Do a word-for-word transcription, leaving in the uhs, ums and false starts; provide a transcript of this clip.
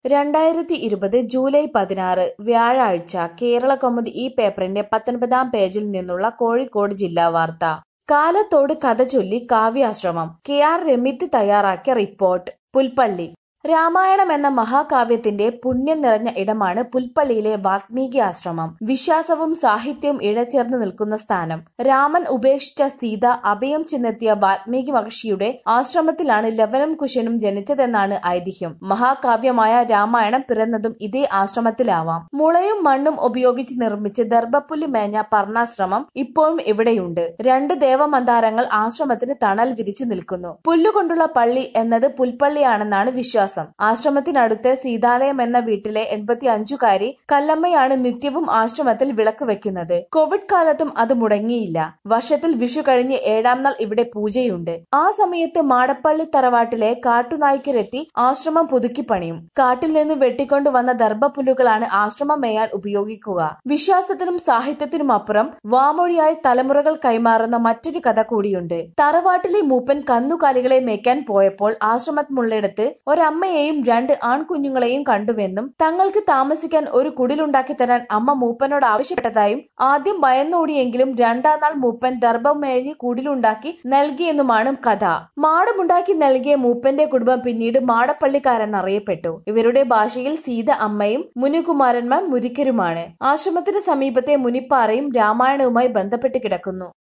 രണ്ടായിരത്തി ഇരുപത് ജൂലൈ പതിനാറ് വ്യാഴാഴ്ച കേരളകൗമുദി ഈ പേപ്പറിന്റെ പത്തൊൻപതാം പേജിൽ നിന്നുള്ള കോഴിക്കോട് ജില്ലാ വാർത്ത. കാലത്തോട് കഥ ചൊല്ലി കാവ്യാശ്രമം. കെ ആർ രമിത് തയ്യാറാക്കിയ റിപ്പോർട്ട്. പുൽപ്പള്ളി. രാമായണം എന്ന മഹാകാവ്യത്തിന്റെ പുണ്യം നിറഞ്ഞ ഇടമാണ് പുൽപ്പള്ളിയിലെ വാൽമീകി ആശ്രമം. വിശ്വാസവും സാഹിത്യവും ഇഴചേർന്ന് നിൽക്കുന്ന സ്ഥാനം. രാമൻ ഉപേക്ഷിച്ച സീത അഭയം ചെന്നെത്തിയ വാൽമീകി മഹർഷിയുടെ ആശ്രമത്തിലാണ് ലവനും കുശനും ജനിച്ചതെന്നാണ് ഐതിഹ്യം. മഹാകാവ്യമായ രാമായണം പിറന്നതും ഇതേ ആശ്രമത്തിലാവാം. മുളയും മണ്ണും ഉപയോഗിച്ച് നിർമ്മിച്ച് ദർഭപ്പുല്ല് മേഞ്ഞ പർണാശ്രമം ഇപ്പോഴും ഇവിടെയുണ്ട്. രണ്ട് ദേവമന്ദാരങ്ങൾ ആശ്രമത്തിന് തണൽ വിരിച്ചു നിൽക്കുന്നു. പുല്ലുകൊണ്ടുള്ള പള്ളി എന്നത് പുൽപ്പള്ളിയാണെന്നാണ് വിശ്വാസം. ആശ്രമത്തിനടുത്ത് സീതാലയം എന്ന വീട്ടിലെ എൺപത്തി അഞ്ചുകാരി കല്ലമ്മയാണ് നിത്യവും ആശ്രമത്തിൽ വിളക്ക് വെക്കുന്നത്. കോവിഡ് കാലത്തും അത് മുടങ്ങിയില്ല. വർഷത്തിൽ വിഷു കഴിഞ്ഞ് ഏഴാം നാൾ ഇവിടെ പൂജയുണ്ട്. ആ സമയത്ത് മാടപ്പള്ളി തറവാട്ടിലെ കാട്ടുനായ്ക്കരെത്തി ആശ്രമം പുതുക്കി പണിയും. കാട്ടിൽ നിന്ന് വെട്ടിക്കൊണ്ടുവന്ന ദർഭപ്പുല്ലുകളാണ് ആശ്രമം മേയാൻ ഉപയോഗിക്കുക. വിശ്വാസത്തിനും സാഹിത്യത്തിനുമപ്പുറം വാമൊഴിയായി തലമുറകൾ കൈമാറുന്ന മറ്റൊരു കഥ കൂടിയുണ്ട്. തറവാട്ടിലെ മൂപ്പൻ കന്നുകാലികളെ മേയ്ക്കാൻ പോയപ്പോൾ ആശ്രമമുള്ളിടത്ത് ഒരമ്മ അമ്മയെയും രണ്ട് ആൺകുഞ്ഞുങ്ങളെയും കണ്ടുവെന്നും തങ്ങൾക്ക് താമസിക്കാൻ ഒരു കുടിലുണ്ടാക്കി തരാൻ അമ്മ മൂപ്പനോട് ആവശ്യപ്പെട്ടതായും ആദ്യം ഭയന്നോടിയെങ്കിലും രണ്ടാം നാൾ മൂപ്പൻ ദർഭമേഞ്ഞ് കുടിലുണ്ടാക്കി നൽകിയെന്നുമാണ് കഥ. മാടമുണ്ടാക്കി നൽകിയ മൂപ്പന്റെ കുടുംബം പിന്നീട് മാടപ്പള്ളിക്കാരെന്നറിയപ്പെട്ടു. ഇവരുടെ ഭാഷയിൽ സീത അമ്മയും മുനികുമാരന്മാർ മുരിക്കരുമാണ്. ആശ്രമത്തിന് സമീപത്തെ മുനിപ്പാറയും രാമായണവുമായി ബന്ധപ്പെട്ട് കിടക്കുന്നു.